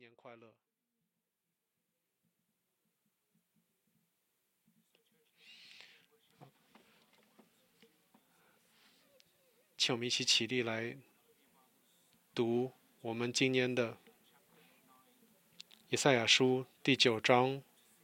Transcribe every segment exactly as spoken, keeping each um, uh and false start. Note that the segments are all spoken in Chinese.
年快乐。请我们一起起立来读我们今年的以赛亚书第九章。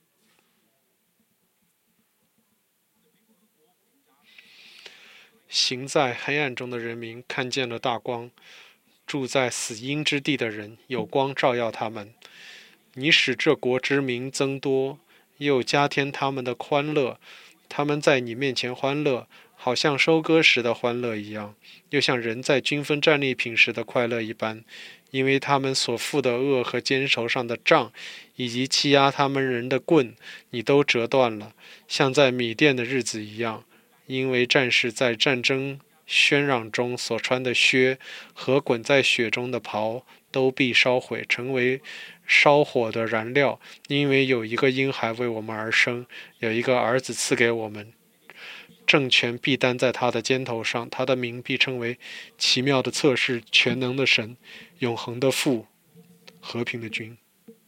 行在黑暗中的人民看见了大光，住在死荫之地的人有光照耀他们。你使这国之民增多，又加添他们的欢乐。他们在你面前欢乐，好像收割时的欢乐一样，又像人在均分战利品时的快乐一般。因为他们所负的恶和肩头上的杖，以及欺压他们人的棍，你都折断了，像在米甸的日子一样。因为战士在战争喧嚷中所穿的靴和滚在雪中的袍都必烧毁，成为烧火的燃料。因为有一个婴孩为我们而生，有一个儿子赐给我们，政权必担在他的肩头上，他的名必称为奇妙的策士，全能的神，永恒的父，和平的君。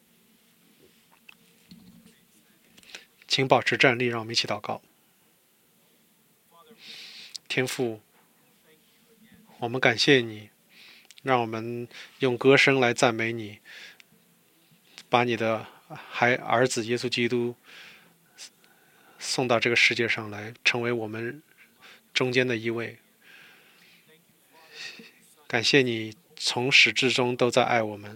请保持站立，让我们一起祷告。天父，我们感谢你，让我们用歌声来赞美你，把你的孩儿子耶稣基督送到这个世界上来，成为我们中间的一位。感谢你从始至终都在爱我们。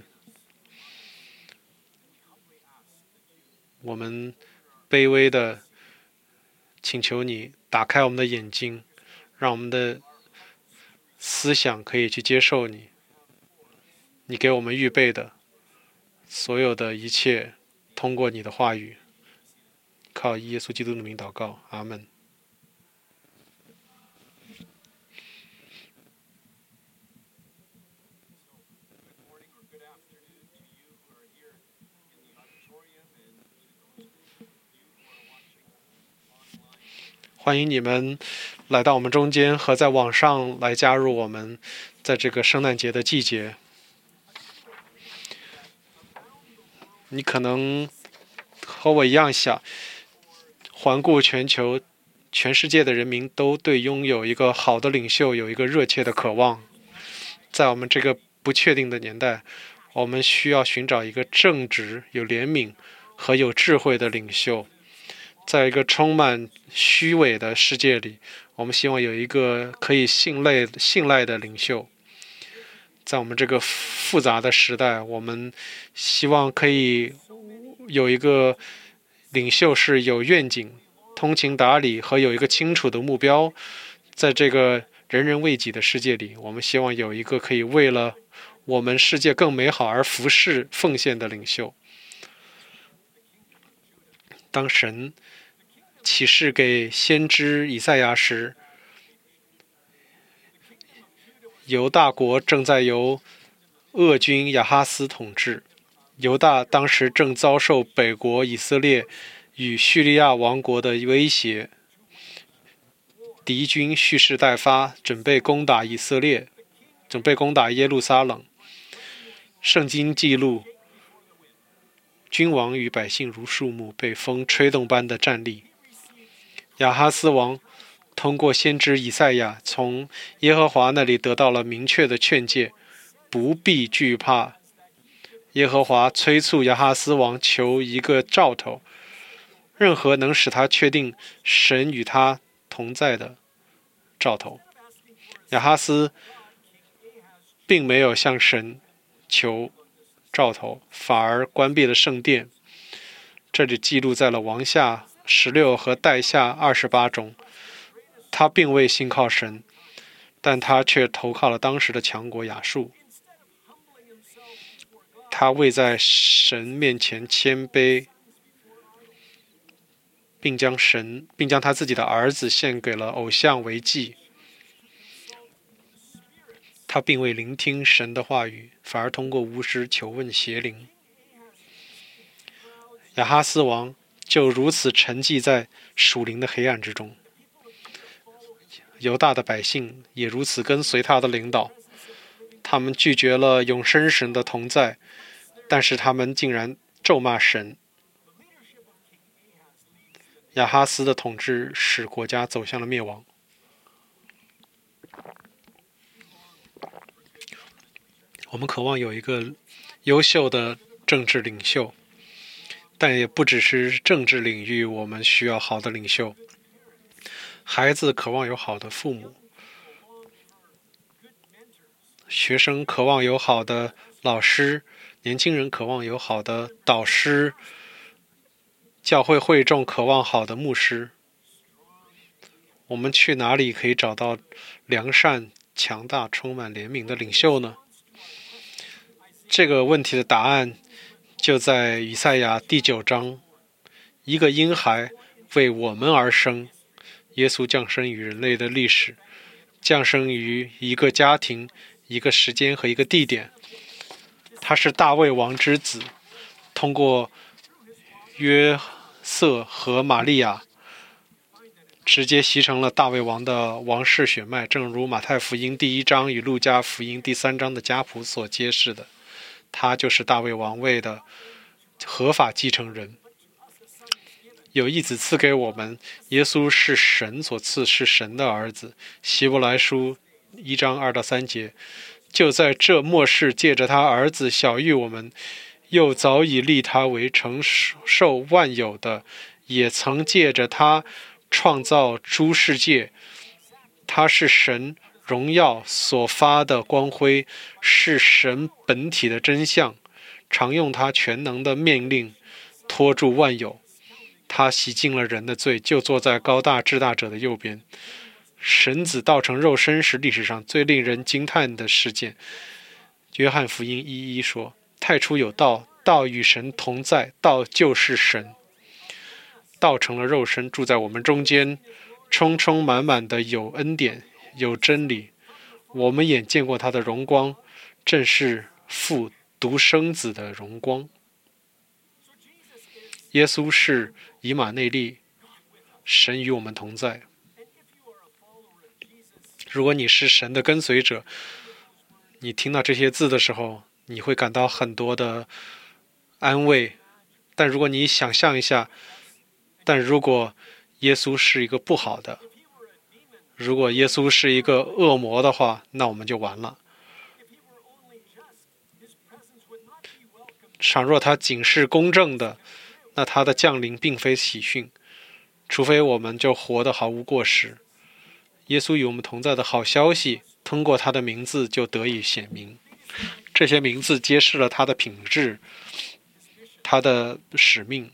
我们卑微的请求你打开我们的眼睛，让我们的思想可以去接受你，你给我们预备的所有的一切，通过你的话语，靠耶稣基督的名祷告，阿们。欢迎你们来到我们中间，和在网上来加入我们，在这个圣诞节的季节。你可能和我一样想，环顾全球，全世界的人民都对拥有一个好的领袖有一个热切的渴望。在我们这个不确定的年代，我们需要寻找一个正直、有怜悯和有智慧的领袖。在一个充满虚伪的世界里，我们希望有一个可以信赖信赖的领袖。在我们这个复杂的时代，我们希望可以有一个领袖是有愿景、通情达理和有一个清楚的目标。在这个人人为己的世界里，我们希望有一个可以为了我们世界更美好而服侍奉献的领袖。当神启示给先知以赛亚时，犹大国正在由恶君亚哈斯统治。犹大当时正遭受北国以色列与叙利亚王国的威胁，敌军蓄势待发，准备攻打以色列，准备攻打耶路撒冷。圣经记录，君王与百姓如树木，被风吹动般的站立。亚哈斯王通过先知以赛亚，从耶和华那里得到了明确的劝诫，不必惧怕。耶和华催促亚哈斯王求一个兆头，任何能使他确定神与他同在的兆头。亚哈斯并没有向神求兆头，反而关闭了圣殿。这里记录在了王下十六和代下二十八中。他并未信靠神，但他却投靠了当时的强国亚述。他未在神面前谦卑，并将神，并将他自己的儿子献给了偶像为祭。他并未聆听神的话语，反而通过巫师求问邪灵。亚哈斯王就如此沉寂在属灵的黑暗之中。犹大的百姓也如此跟随他的领导，他们拒绝了永生神的同在， 但是他们竟然咒骂神。亚哈斯的统治使国家走向了灭亡。我们渴望有一个优秀的政治领袖，但也不只是政治领域我们需要好的领袖。孩子渴望有好的父母，学生渴望有好的老师，年轻人渴望有好的导师，教会会众渴望好的牧师。我们去哪里可以找到良善、强大、充满怜悯的领袖呢？这个问题的答案就在以赛亚第九章，一个婴孩为我们而生。耶稣降生于人类的历史，降生于一个家庭、一个时间和一个地点。他是大卫王之子，通过约瑟和玛利亚直接袭成了大卫王的王室血脉，正如马太福音第一章与路加福音第三章的家谱所揭示的，他就是大卫王位的合法继承人。有一子赐给我们，耶稣是神所赐，是神的儿子。希伯来书一章二到三节，就在这末世，借着他儿子晓谕我们，又早已立他为承受万有的，也曾借着他创造诸世界。他是神荣耀所发的光辉，是神本体的真相，常用他全能的命令托住万有。他洗净了人的罪，就坐在高大至大者的右边。神子道成肉身是历史上最令人惊叹的事件。约翰福音一一说，太初有道，道与神同在，道就是神。道成了肉身，住在我们中间，充充满满的有恩典，有真理。我们眼见过他的荣光，正是父独生子的荣光。耶稣是以马内利，神与我们同在。如果你是神的跟随者，你听到这些字的时候，你会感到很多的安慰。但如果你想象一下，但如果耶稣是一个不好的，如果耶稣是一个恶魔的话，那我们就完了。倘若他仅是公正的，那他的降临并非喜讯，除非我们就活得毫无过失。耶稣与我们同在的好消息，通过他的名字就得以显明。这些名字揭示了他的品质，他的使命。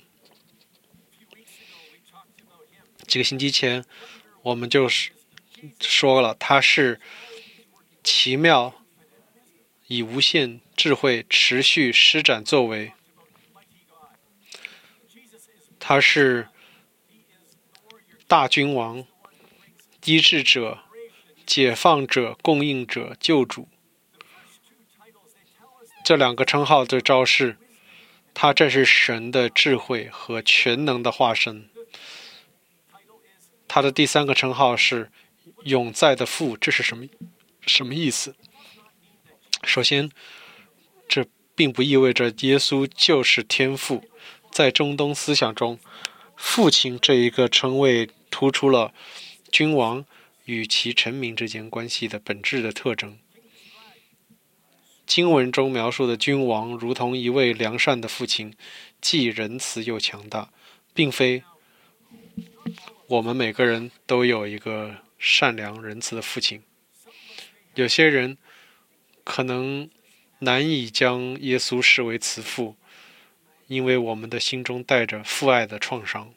几个星期前，我们就说了，他是奇妙，以无限智慧持续施展作为。他是大君王、医治者、解放者、供应者、救主。这两个称号的昭示，他正是神的智慧和全能的化身。他的第三个称号是永在的父，这是什么什么意思？首先，这并不意味着耶稣就是天父。在中东思想中，父亲这一个称谓突出了君王与其臣民之间关系的本质的特征。经文中描述的君王如同一位良善的父亲，既仁慈又强大，并非我们每个人都有一个善良仁慈的父亲。有些人可能难以将耶稣视为慈父，因为我们的心中带着父爱的创伤。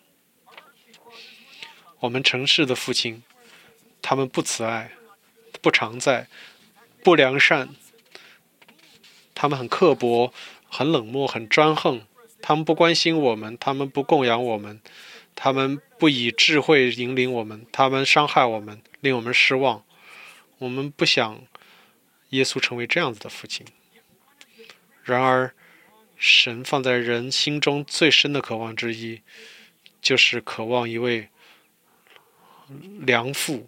我们城市的父亲，他们不慈爱，不常在，不良善，他们很刻薄，很冷漠，很专横，他们不关心我们，他们不供养我们，他们不以智慧引领我们，他们伤害我们，令我们失望。我们不想耶稣成为这样子的父亲。然而神放在人心中最深的渴望之一，就是渴望一位良父。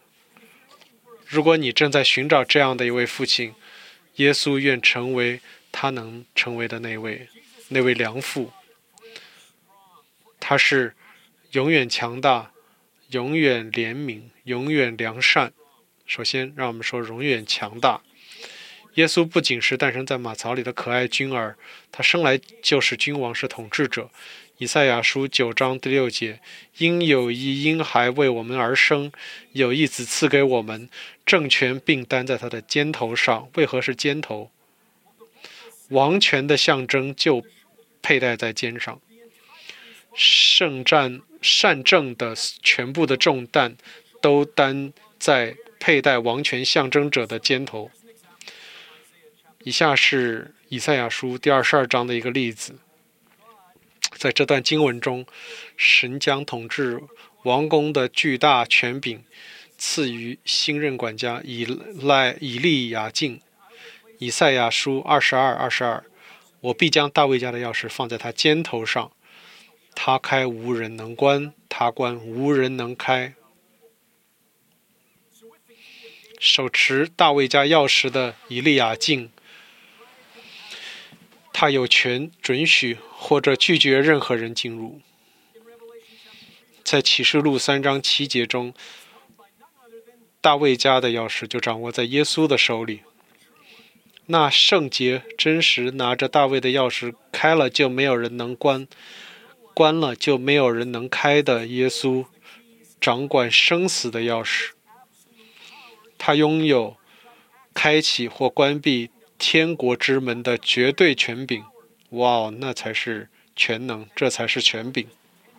如果你正在寻找这样的一位父亲，耶稣愿成为他能成为的那位那位良父。他是永远强大，永远怜悯，永远良善。首先让我们说永远强大。耶稣不仅是诞生在马槽里的可爱君儿，他生来就是君王，是统治者。以赛亚书九章第六节，因有一婴孩为我们而生，有一子赐给我们，政权并担在他的肩头上。为何是肩头？王权的象征就佩戴在肩上，圣战善政的全部的重担都担在佩戴王权象征者的肩头。以下是以赛亚书第二十二章的一个例子。在这段经文中，神将统治王宫的巨大权柄赐予新任管家以赖以利亚敬。以赛亚书二十二二十二，我必将大卫家的钥匙放在他肩头上，他开无人能关，他关无人能开。手持大卫家钥匙的以利亚敬，他有权准许或者拒绝任何人进入。在启示录三章七节中，大卫家的钥匙就掌握在耶稣的手里。那圣洁真实拿着大卫的钥匙，开了就没有人能关，关了就没有人能开的耶稣，掌管生死的钥匙。他拥有开启或关闭天国之门的绝对权柄。哇，那才是全能，这才是权柄。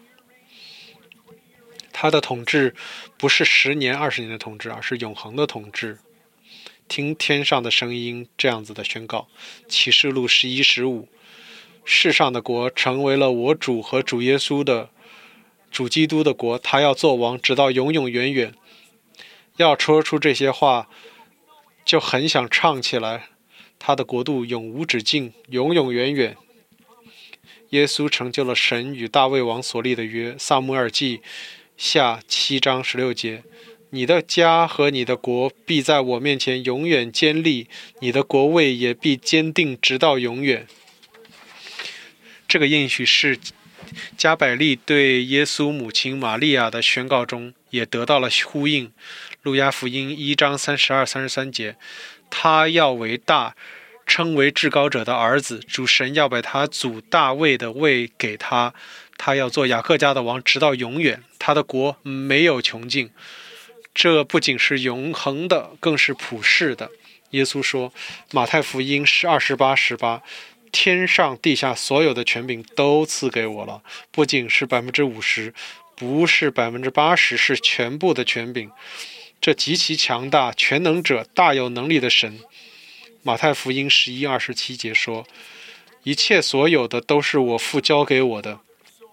他的统治不是十年、二十年的统治，而是永恒的统治。听天上的声音这样子的宣告，启示录十一十五，世上的国成为了我主和主耶稣的主基督的国，他要做王，直到永永远远。要说出这些话，就很想唱起来。他的国度永无止境，永永远远。耶稣成就了神与大卫王所立的约。撒母耳记下七章十六节，你的家和你的国必在我面前永远坚立，你的国位也必坚定直到永远。这个应许是加百利对耶稣母亲玛利亚的宣告中也得到了呼应。路加福音一章三十二、三十三节，他要为大，称为至高者的儿子，主神要把他祖大卫的位给他，他要做雅各家的王，直到永远，他的国没有穷尽。这不仅是永恒的，更是普世的。耶稣说，马太福音是二十八十八，天上地下所有的权柄都赐给我了，不仅是百分之五十，不是百分之八十，是全部的权柄。这极其强大、全能者、大有能力的神。马太福音十一二十七节说，一切所有的都是我父交给我的，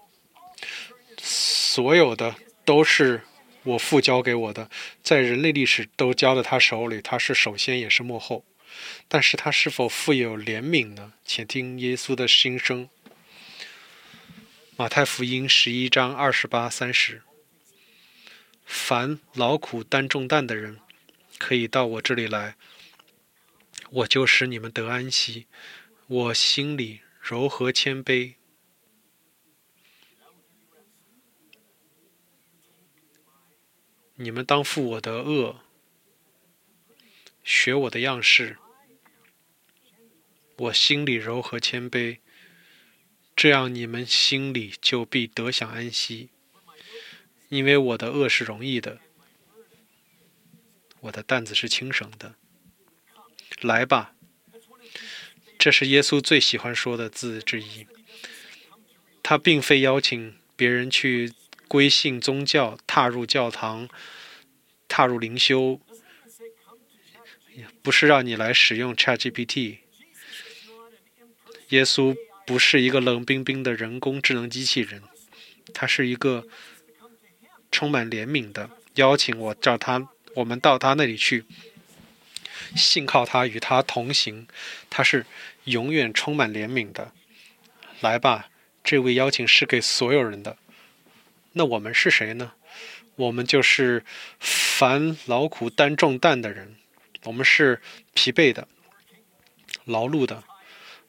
所有的都是我父交给我的，在人类历史都交在他手里，他是首先也是末后。但是他是否富有怜悯呢？且听耶稣的心声。马太福音十一章二十八三十，凡劳苦担重担的人，可以到我这里来，我就使你们得安息。我心里柔和谦卑，你们当负我的恶，学我的样式。我心里柔和谦卑，这样你们心里就必得享安息。因为我的恶是容易的，我的担子是轻省的。来吧，这是耶稣最喜欢说的字之一。他并非邀请别人去归信宗教，踏入教堂，踏入灵修，不是让你来使用 ChatGPT。 耶稣不是一个冷冰冰的人工智能机器人，他是一个充满怜悯的，邀请我叫他我们到他那里去，信靠他，与他同行。他是永远充满怜悯的。来吧，这位邀请是给所有人的。那我们是谁呢？我们就是凡劳苦担重担的人。我们是疲惫的、劳碌的、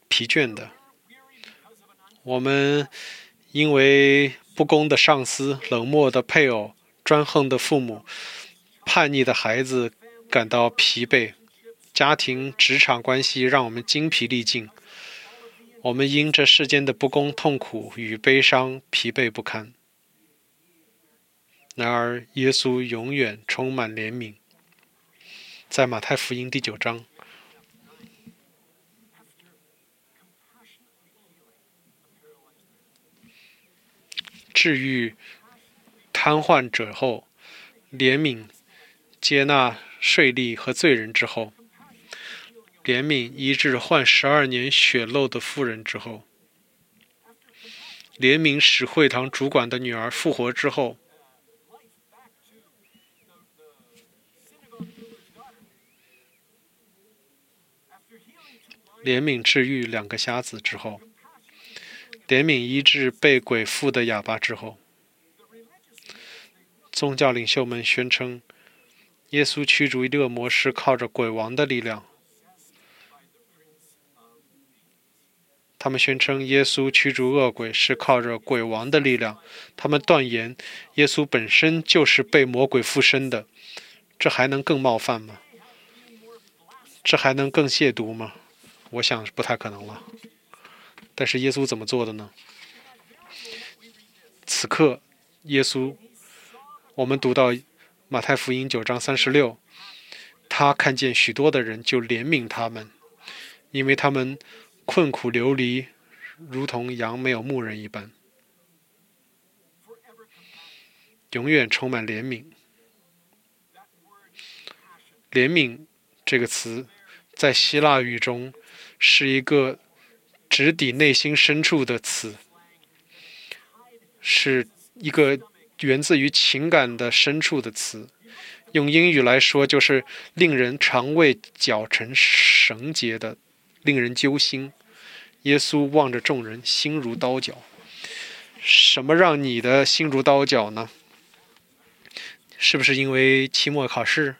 疲倦的。我们因为不公的上司、冷漠的配偶、专横的父母、叛逆的孩子感到疲惫。家庭、职场关系让我们精疲力尽。我们因这世间的不公、痛苦与悲伤疲惫不堪。然而，耶稣永远充满怜悯。在马太福音第九章，治愈瘫痪者后，怜悯接纳税吏和罪人之后，怜悯医治患十二年血漏的妇人之后，怜悯使会堂主管的女儿复活之后，怜悯治愈两个瞎子之后，怜悯医治被鬼附的哑巴之后，宗教领袖们宣称，耶稣驱逐恶魔是靠着鬼王的力量。他们宣称耶稣驱逐恶鬼是靠着鬼王的力量。他们断言耶稣本身就是被魔鬼附身的。这还能更冒犯吗？这还能更亵渎吗？我想不太可能了。但是耶稣怎么做的呢？此刻，耶稣，我们读到马太福音九章三十六，他看见许多的人，就怜悯他们，因为他们困苦流离，如同羊没有牧人一般。永远充满怜悯。怜悯这个词在希腊语中是一个直抵内心深处的词，是一个源自于情感的深处的词。用英语来说，就是令人肠胃绞成绳结的，令人揪心。耶稣望着众人，心如刀绞。什么让你的心如刀绞呢？是不是因为期末考试？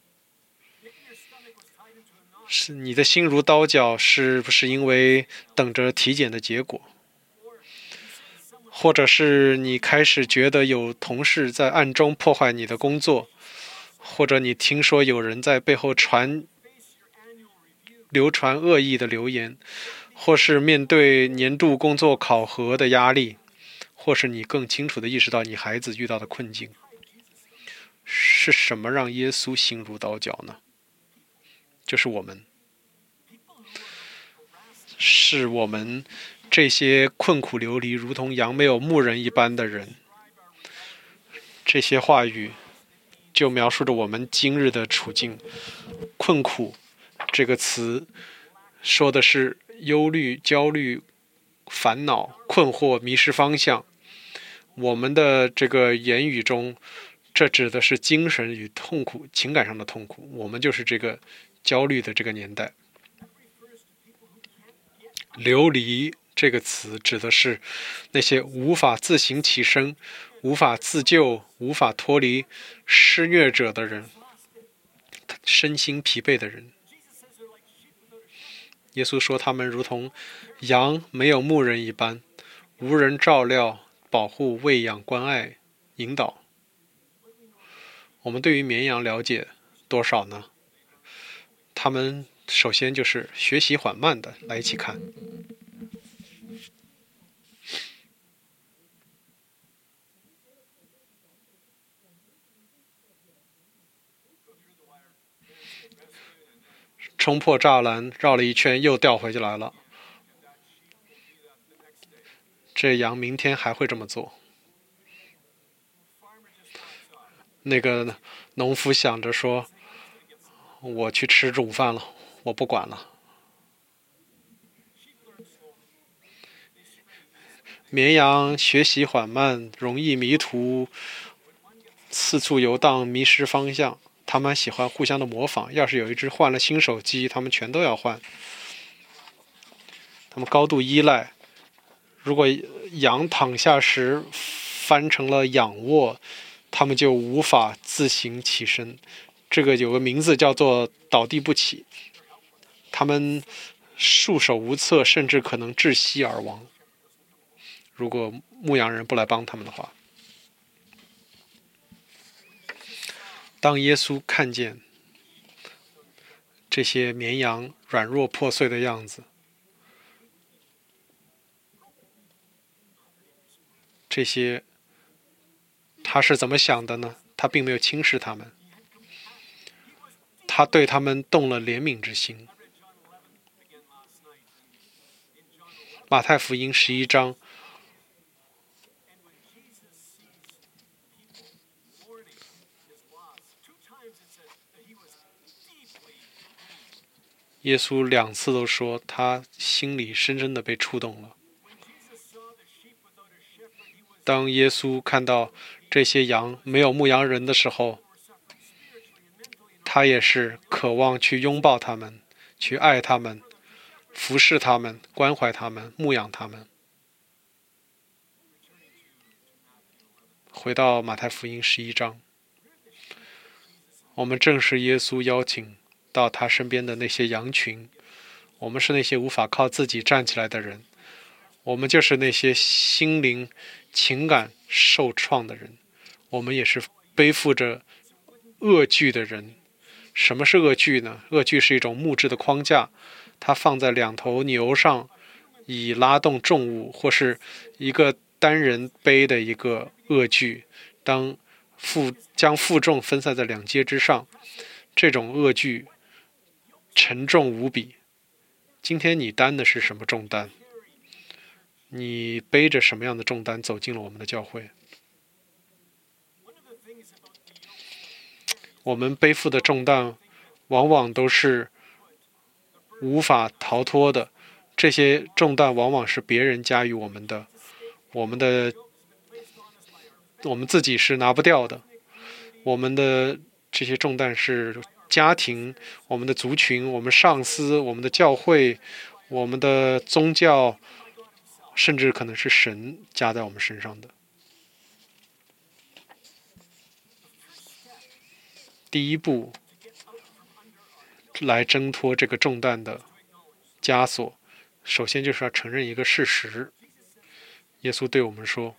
是你的心如刀绞，是不是因为等着体检的结果？或者是你开始觉得有同事在暗中破坏你的工作，或者你听说有人在背后传流传恶意的流言，或是面对年度工作考核的压力，或是你更清楚地意识到你孩子遇到的困境。是什么让耶稣心如刀绞呢？就是我们，是我们这些困苦流离如同羊没有牧人一般的人。这些话语就描述着我们今日的处境。困苦这个词说的是忧虑、焦虑、烦恼、困惑、迷失方向。我们的这个言语中，这指的是精神与痛苦、情感上的痛苦。我们就是这个焦虑的这个年代。流离这个词指的是那些无法自行起身、无法自救、无法脱离施虐者的人，身心疲惫的人。耶稣说他们如同羊没有牧人一般，无人照料、保护、喂养、关爱、引导。我们对于绵羊了解多少呢？他们首先就是学习缓慢的，来一起看。冲破栅栏，绕了一圈，又掉回去来了。这羊明天还会这么做。那个农夫想着说：“我去吃午饭了，我不管了。”绵羊学习缓慢，容易迷途，四处游荡，迷失方向。他们喜欢互相的模仿，要是有一只换了新手机，他们全都要换。他们高度依赖，如果羊躺下时翻成了仰卧，他们就无法自行起身。这个有个名字叫做倒地不起。他们束手无策，甚至可能窒息而亡。如果牧羊人不来帮他们的话，当耶稣看见这些绵羊软弱破碎的样子，这些他是怎么想的呢？他并没有轻视他们，他对他们动了怜悯之心。马太福音十一章，耶稣两次都说他心里深深的被触动了。当耶稣看到这些羊没有牧羊人的时候，他也是渴望去拥抱他们，去爱他们，服侍他们，关怀他们，牧养他们。回到马太福音十一章，我们正是耶稣邀请到他身边的那些羊群。我们是那些无法靠自己站起来的人，我们就是那些心灵情感受创的人，我们也是背负着恶具的人。什么是恶具呢？恶具是一种木质的框架，它放在两头牛上，以拉动重物，或是一个单人背的一个恶具，当负将负重分散在两阶之上，这种恶具沉重无比。今天你担的是什么重担？你背着什么样的重担走进了我们的教会？我们背负的重担往往都是无法逃脱的，这些重担往往是别人加于我们的，我们的我们自己是拿不掉的。我们的这些重担是家庭、我们的族群、我们上司、我们的教会、我们的宗教，甚至可能是神加在我们身上的。第一步来挣脱这个重担的枷锁，首先就是要承认一个事实。耶稣对我们说，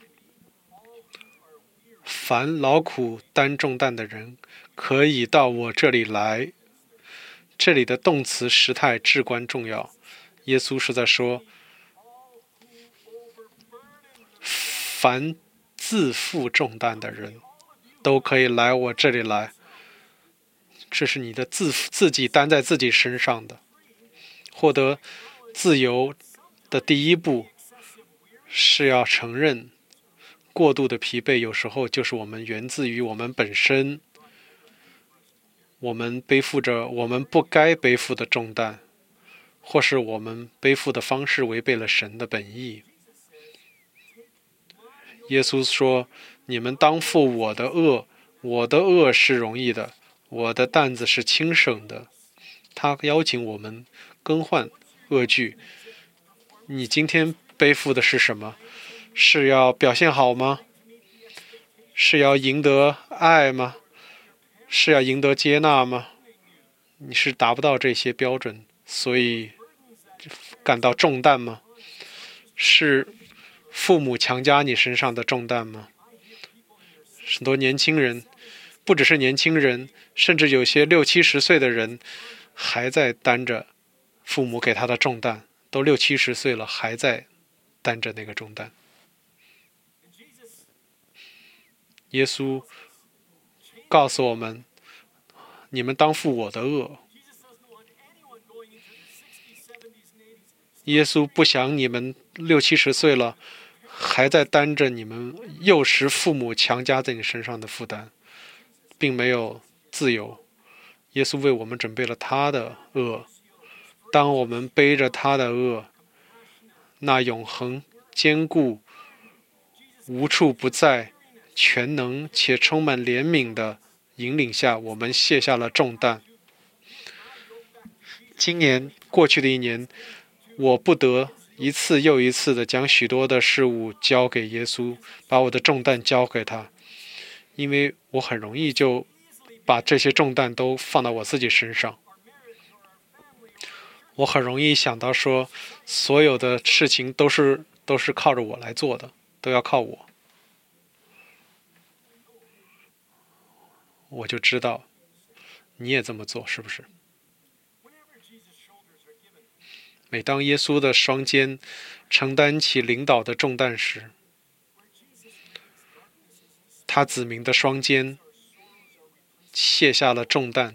凡劳苦担重担的人，可以到我这里来。这里的动词时态至关重要。耶稣是在说，凡自负重担的人，都可以来我这里来。这是你的自自己担在自己身上的。获得自由的第一步，是要承认过度的疲惫有时候就是我们源自于我们本身，我们背负着我们不该背负的重担，或是我们背负的方式违背了神的本意。耶稣说，你们当负我的恶，我的恶是容易的，我的担子是轻省的。他邀请我们更换恶具。你今天背负的是什么？是要表现好吗？是要赢得爱吗？是要赢得接纳吗？你是达不到这些标准，所以感到重担吗？是父母强加你身上的重担吗？很多年轻人，不只是年轻人，甚至有些六七十岁的人还在担着父母给他的重担，都六七十岁了还在担着那个重担。耶稣告诉我们，你们当负我的恶。耶稣不想你们六七十岁了还在担着你们幼时父母强加在你身上的负担，并没有自由。耶稣为我们准备了他的恶，当我们背着他的恶，那永恒坚固无处不在全能且充满怜悯的引领下，我们卸下了重担。今年过去的一年，我不得一次又一次地将许多的事物交给耶稣，把我的重担交给他，因为我很容易就把这些重担都放到我自己身上。 我很容易想到说，所有的事情都是都是靠着我来做的，都要靠我。我就知道，你也这么做，是不是？每当耶稣的双肩承担起领导的重担时，他子民的双肩卸下了重担。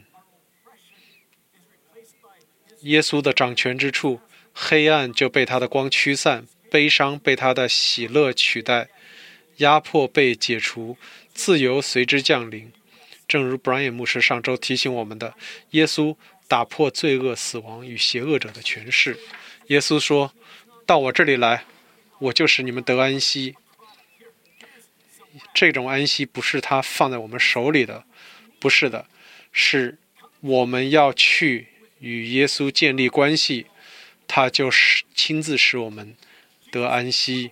耶稣的掌权之处，黑暗就被他的光驱散，悲伤被他的喜乐取代，压迫被解除，自由随之降临。正如 Brian 牧师上周提醒我们的，耶稣打破罪恶、死亡与邪恶者的权势。耶稣说：“到我这里来，我就使你们得安息。”这种安息不是他放在我们手里的，不是的，是我们要去与耶稣建立关系，他就是亲自使我们得安息，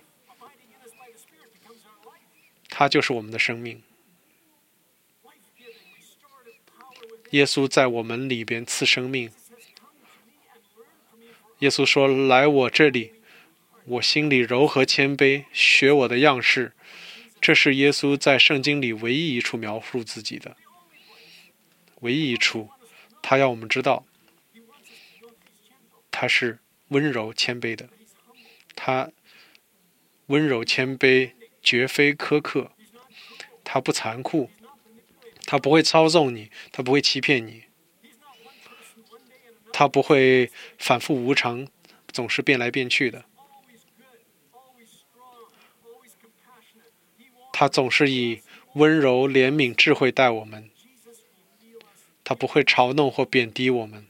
他就是我们的生命。耶稣在我们里边赐生命。耶稣说：“来我这里，我心里柔和谦卑，学我的样式。”这是耶稣在圣经里唯一一处描述自己的，唯一一处，他要我们知道，他是温柔谦卑的，他温柔谦卑，绝非苛刻，他不残酷，他不会操纵你，他不会欺骗你，他不会反复无常，总是变来变去的。他总是以温柔、怜悯、智慧待我们，他不会嘲弄或贬低我们，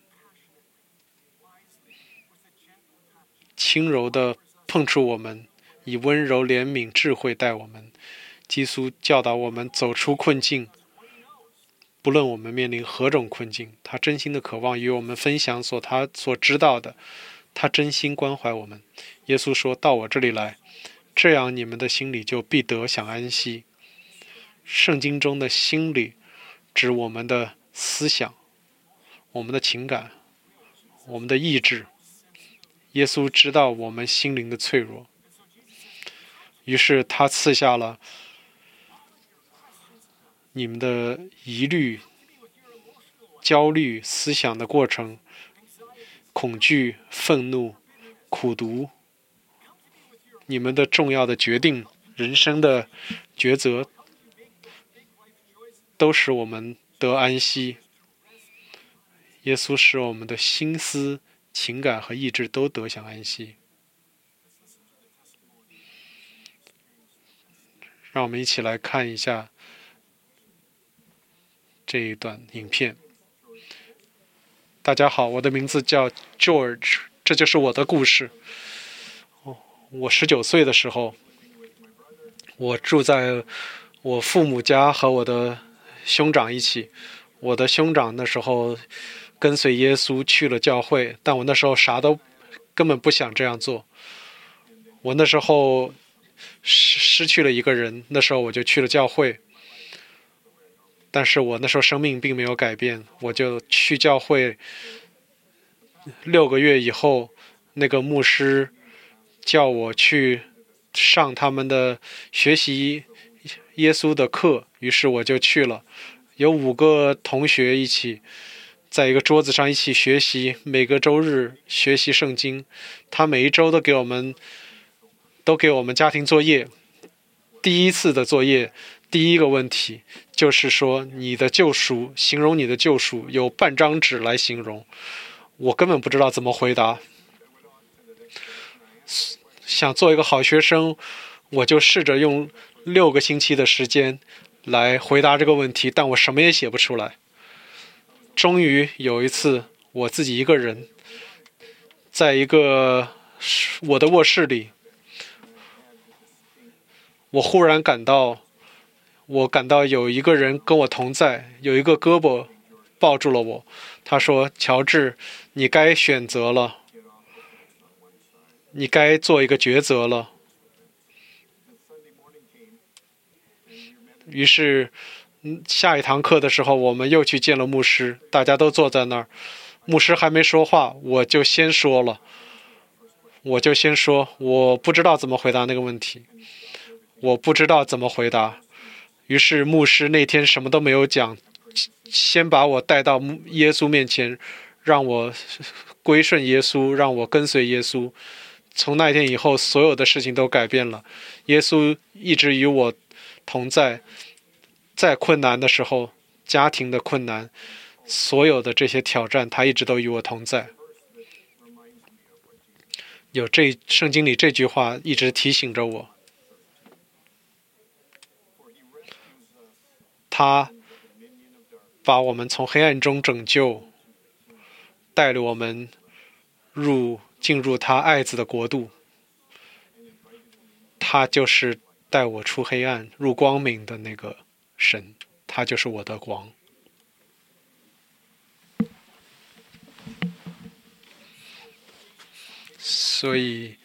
轻柔地碰触我们，以温柔、怜悯、智慧待我们。基督教导我们走出困境，不论我们面临何种困境，他真心的渴望与我们分享所他所知道的，他真心关怀我们。耶稣说：“到我这里来，这样你们的心里就必得享安息。”圣经中的心理指我们的思想、我们的情感、我们的意志。耶稣知道我们心灵的脆弱，于是他赐下了你们的疑虑、焦虑、思想的过程、恐惧、愤怒、苦毒，你们的重要的决定、人生的抉择，都使我们得安息。耶稣使我们的心思、情感和意志都得享安息。让我们一起来看一下这一段影片。大家好，我的名字叫 George， 这就是我的故事。我十九岁的时候，我住在我父母家和我的兄长一起。我的兄长那时候跟随耶稣去了教会，但我那时候啥都根本不想这样做。我那时候失失去了一个人，那时候我就去了教会。但是我那时候生命并没有改变，我就去教会。六个月以后，那个牧师叫我去上他们的学习耶稣的课，于是我就去了。有五个同学一起在一个桌子上一起学习，每个周日学习圣经。他每一周都给我们都给我们家庭作业。第一次的作业，第一个问题就是说，你的救赎，形容你的救赎，有半张纸来形容。我根本不知道怎么回答。想做一个好学生，我就试着用六个星期的时间来回答这个问题，但我什么也写不出来。终于有一次，我自己一个人，在一个我的卧室里，我忽然感到，我感到有一个人跟我同在，有一个胳膊抱住了我。他说：“乔治，你该选择了，你该做一个抉择了。”于是下一堂课的时候，我们又去见了牧师，大家都坐在那儿。 牧师还没说话，我就先说了，我就先说，我不知道怎么回答那个问题，我不知道怎么回答。于是牧师那天什么都没有讲，先把我带到耶稣面前，让我归顺耶稣，让我跟随耶稣。从那天以后，所有的事情都改变了。耶稣一直与我同在，再困难的时候，家庭的困难，所有的这些挑战，他一直都与我同在。有这圣经里这句话一直提醒着我，他把我们从黑暗中拯救，带领我们入进入他爱子的国度。他就是带我出黑暗入光明的那个神，他就是我的光。所以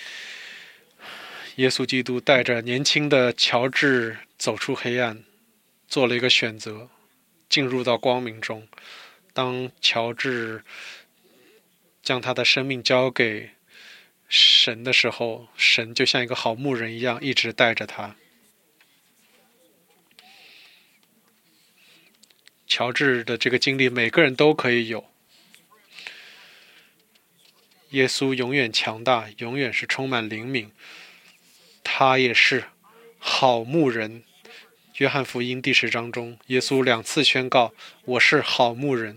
耶稣基督带着年轻的乔治走出黑暗，做了一个选择，进入到光明中。当乔治将他的生命交给神的时候，神就像一个好牧人一样，一直带着他。乔治的这个经历，每个人都可以有。耶稣永远强大，永远是充满灵敏，他也是好牧人。约翰福音第十章中，耶稣两次宣告：“我是好牧人。”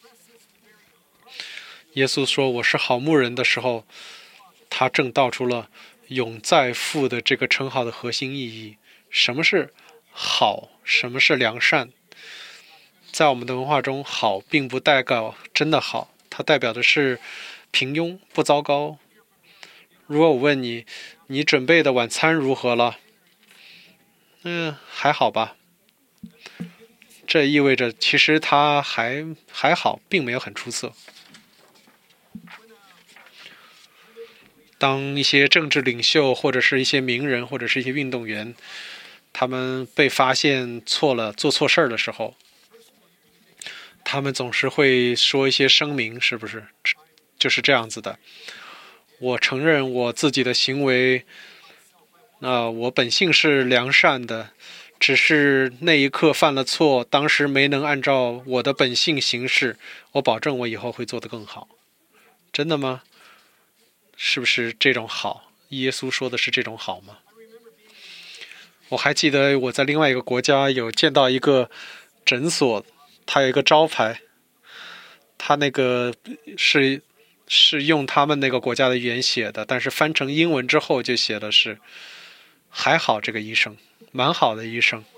耶稣说“我是好牧人”的时候，他正道出了永在父的这个称号的核心意义。什么是好？什么是良善？在我们的文化中，好并不代表真的好，它代表的是平庸，不糟糕。如果我问你，你准备的晚餐如何了？嗯，还好吧。这意味着其实它还还好，并没有很出色。当一些政治领袖或者是一些名人或者是一些运动员，他们被发现错了、做错事儿的时候，他们总是会说一些声明，是不是？就是这样子的。我承认我自己的行为，啊、呃，我本性是良善的，只是那一刻犯了错，当时没能按照我的本性行事。我保证我以后会做得更好。真的吗？是不是这种好？耶稣说的是这种好吗？我还记得我在另外一个国家有见到一个诊所，它有一个招牌，它那个是是用他们那个国家的语言写的，但是翻成英文之后就写的是还好这个医生，蛮好的医生。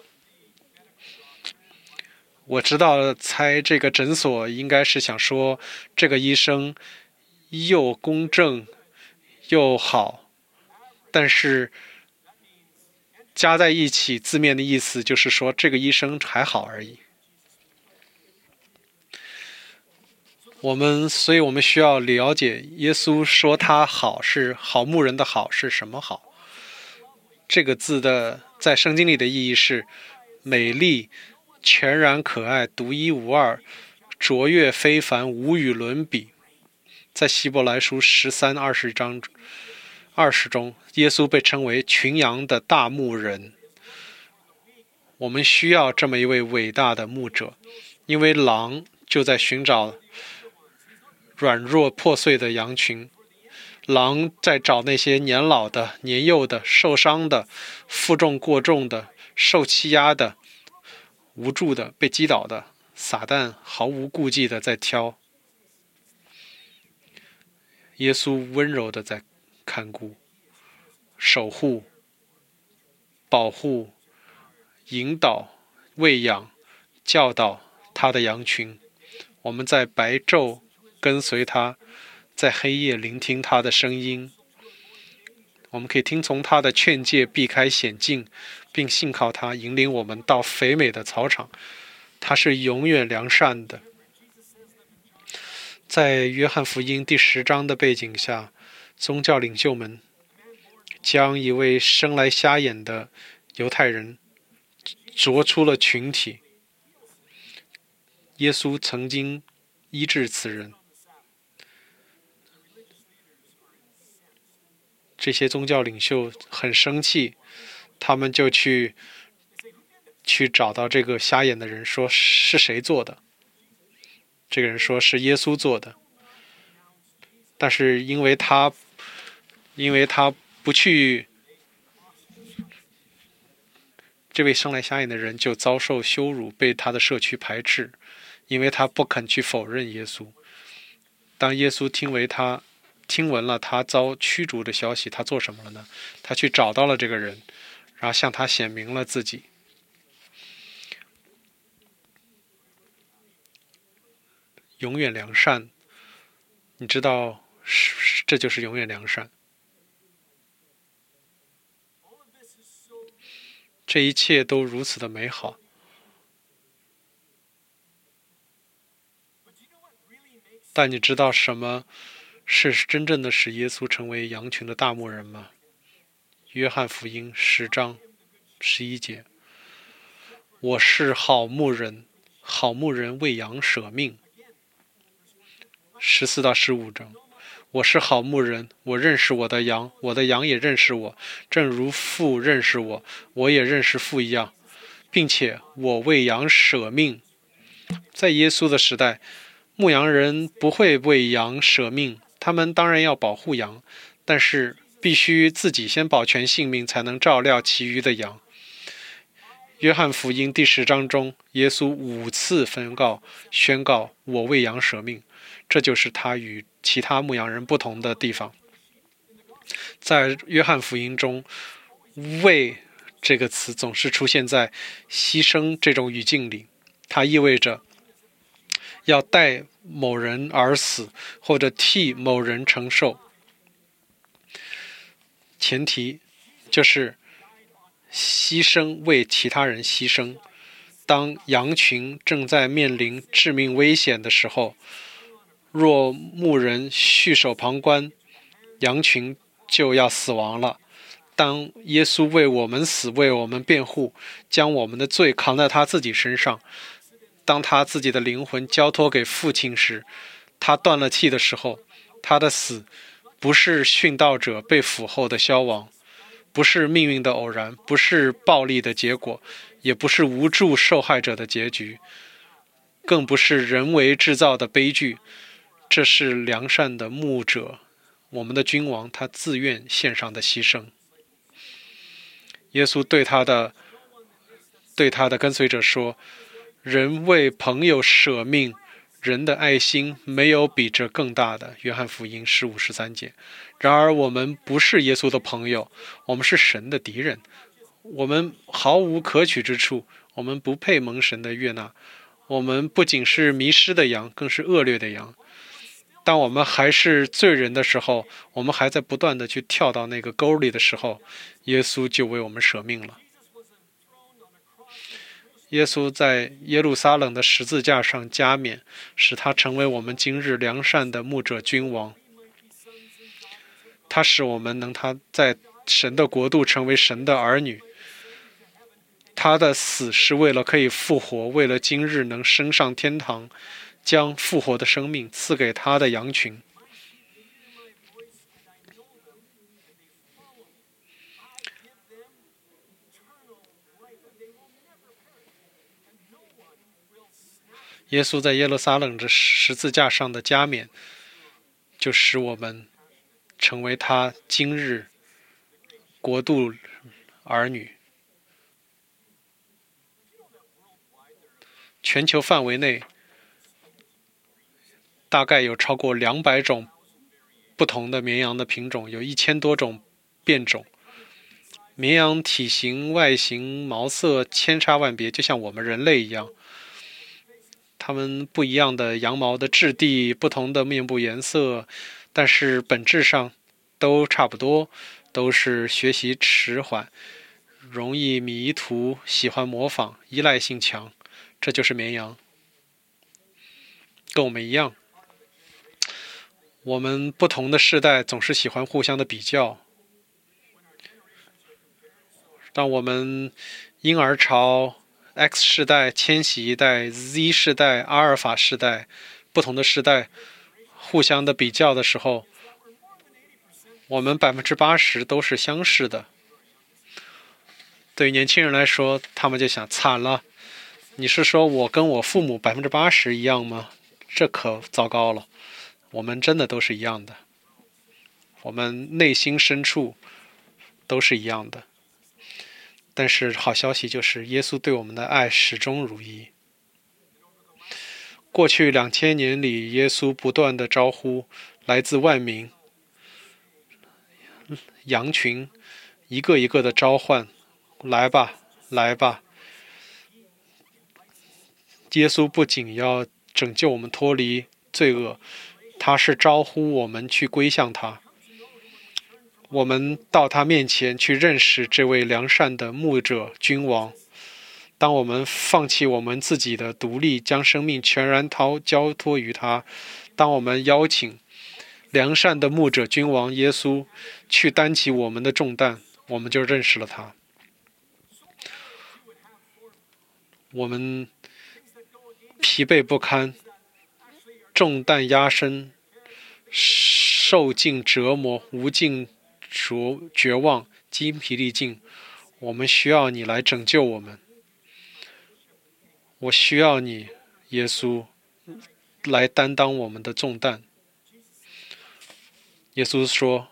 我知道猜这个诊所应该是想说这个医生又公正又好，但是加在一起字面的意思就是说这个医生还好而已。我们所以我们需要了解耶稣说他好是好牧人的好是什么好。这个字的在圣经里的意义是美丽、全然可爱、独一无二、卓越非凡、无与伦比。在希伯来书十三二十章二十中，耶稣被称为群羊的大牧人。我们需要这么一位伟大的牧者，因为狼就在寻找软弱破碎的羊群，狼在找那些年老的、年幼的、受伤的、负重过重的、受欺压的、无助的、被击倒的。撒旦毫无顾忌的在挑，耶稣温柔的在看顾、守护、保护、引导、喂养、教导他的羊群。我们在白昼跟随他，在黑夜聆听他的声音。我们可以听从他的劝诫，避开险境，并信靠他引领我们到肥美的草场。他是永远良善的。在约翰福音第十章的背景下，宗教领袖们将一位生来瞎眼的犹太人逐出了群体。耶稣曾经医治此人。这些宗教领袖很生气，他们就去去找到这个瞎眼的人，说是谁做的？这个人说是耶稣做的。但是因为他因为他不去，这位生来瞎眼的人就遭受羞辱，被他的社区排斥，因为他不肯去否认耶稣。当耶稣听为他听闻了他遭驱逐的消息，他做什么了呢？他去找到了这个人，然后向他显明了自己。永远良善，你知道，这就是永远良善。这一切都如此的美好。但你知道什么是真正的使耶稣成为羊群的大牧人吗？约翰福音十章十一节：我是好牧人，好牧人为羊舍命。十四到十五章：我是好牧人，我认识我的羊，我的羊也认识我，正如父认识我，我也认识父一样，并且我为羊舍命。在耶稣的时代，牧羊人不会为羊舍命，他们当然要保护羊，但是必须自己先保全性命，才能照料其余的羊。约翰福音第十章中，耶稣五次宣告宣告我为羊舍命，这就是他与其他牧羊人不同的地方。在约翰福音中，为这个词总是出现在牺牲这种语境里，它意味着要代某人而死，或者替某人承受。前提就是牺牲，为其他人牺牲。当羊群正在面临致命危险的时候，若牧人袖手旁观，羊群就要死亡了。当耶稣为我们死，为我们辩护，将我们的罪扛在他自己身上，当他自己的灵魂交托给父亲时，他断了气的时候，他的死不是殉道者被俘后的消亡，不是命运的偶然，不是暴力的结果，也不是无助受害者的结局，更不是人为制造的悲剧。这是良善的牧者，我们的君王，他自愿献上的牺牲。耶稣对他的对他的跟随者说，人为朋友舍命，人的爱心没有比这更大的。约翰福音十五十三节。然而我们不是耶稣的朋友，我们是神的敌人，我们毫无可取之处，我们不配蒙神的悦纳，我们不仅是迷失的羊，更是恶劣的羊。当我们还是罪人的时候，我们还在不断的去跳到那个沟里的时候，耶稣就为我们舍命了。耶稣在耶路撒冷的十字架上加冕，使他成为我们今日良善的牧者君王。他使我们能他在神的国度成为神的儿女。他的死是为了可以复活，为了今日能升上天堂，将复活的生命赐给他的羊群。耶稣在耶路撒冷这十字架上的加冕，就使我们成为他今日国度儿女。全球范围内大概有超过两百种不同的绵羊的品种，有一千多种变种。绵羊体型、外形、毛色千差万别，就像我们人类一样。它们不一样的羊毛的质地，不同的面部颜色，但是本质上都差不多，都是学习迟缓，容易迷途，喜欢模仿，依赖性强。这就是绵羊，跟我们一样。我们不同的世代总是喜欢互相的比较。当我们婴儿潮、X 世代、千禧一代、Z 世代、阿尔法世代、 不同的世代互相的比较的时候，我们百分之八十都是相似的。对于年轻人来说，他们就想惨了，你是说我跟我父母百分之八十一样吗？这可糟糕了。我们真的都是一样的，我们内心深处都是一样的。但是好消息就是，耶稣对我们的爱始终如一。过去两千年里，耶稣不断地招呼来自万民羊群，一个一个的召唤，来吧，来吧。耶稣不仅要拯救我们脱离罪恶，他是招呼我们去归向他。我们到他面前去认识这位良善的牧者君王。当我们放弃我们自己的独立，将生命全然掏交托于他，当我们邀请良善的牧者君王耶稣去担起我们的重担，我们就认识了他。我们疲惫不堪，重担压身，受尽折磨，无尽绝绝望，精疲力尽。我们需要你来拯救我们。我需要你，耶稣，来担当我们的重担。耶稣说：“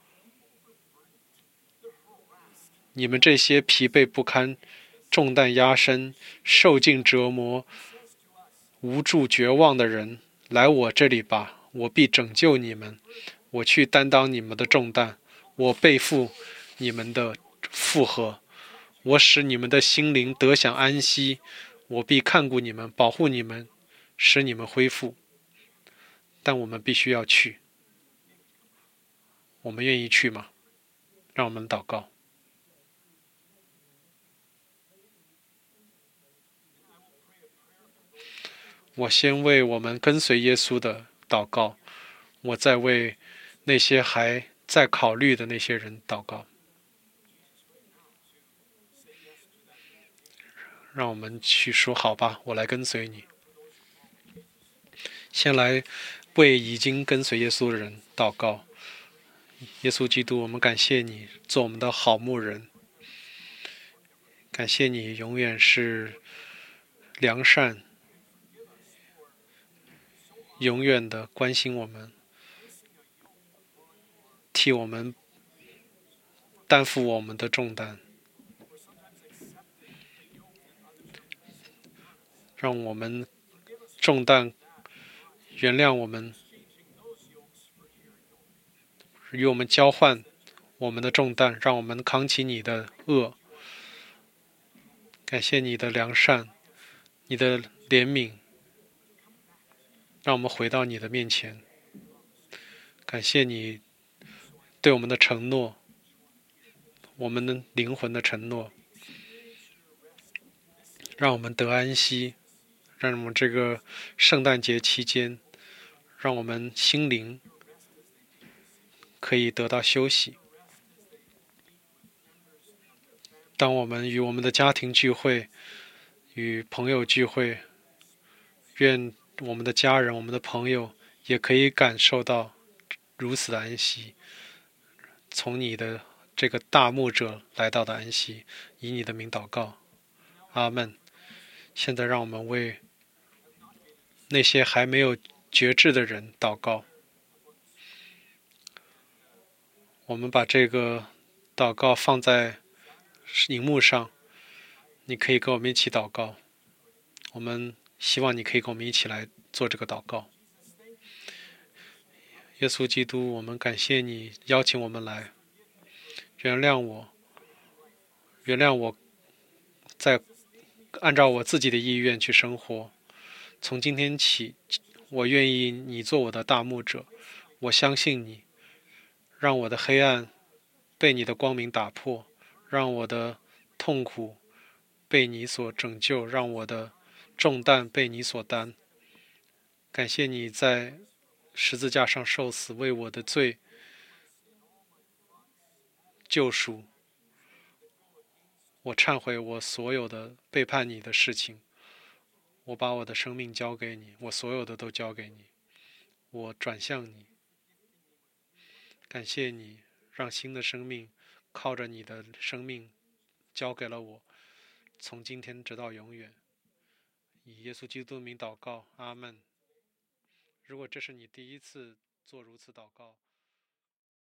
你们这些疲惫不堪、重担压身、受尽折磨、无助绝望的人，来我这里吧，我必拯救你们。我去担当你们的重担，我背负你们的负荷，我使你们的心灵得享安息。我必看顾你们，保护你们，使你们恢复。”但我们必须要去。我们愿意去吗？让我们祷告。我先为我们跟随耶稣的祷告，我再为那些还在考虑的那些人祷告。让我们去说好吧，我来跟随你。先来为已经跟随耶稣的人祷告。耶稣基督，我们感谢你做我们的好牧人，感谢你永远是良善，永远的关心我们，替我们担负我们的重担，让我们重担原谅我们，与我们交换我们的重担，让我们扛起你的恶。感谢你的良善，你的怜悯，让我们回到你的面前。感谢你对我们的承诺，我们的灵魂的承诺，让我们得安息，让我们这个圣诞节期间，让我们心灵可以得到休息。当我们与我们的家庭聚会，与朋友聚会，愿我们的家人、我们的朋友也可以感受到如此的安息，从你的这个大牧者来到的安息。以你的名祷告，阿们。现在让我们为那些还没有觉志的人祷告。我们把这个祷告放在荧幕上，你可以跟我们一起祷告。我们希望你可以跟我们一起来做这个祷告。耶稣基督，我们感谢你邀请我们来，原谅我，原谅我在按照我自己的意愿去生活。从今天起，我愿意你做我的大牧者，我相信你，让我的黑暗被你的光明打破，让我的痛苦被你所拯救，让我的重担被你所担。感谢你在十字架上受死，为我的罪救赎。我忏悔我所有的背叛你的事情， 我把我的生命交给你，我所有的都交给你，我转向你。感谢你让新的生命靠着你的生命交给了我，从今天直到永远。以耶稣基督的名祷告，阿门。如果这是你第一次做如此祷告，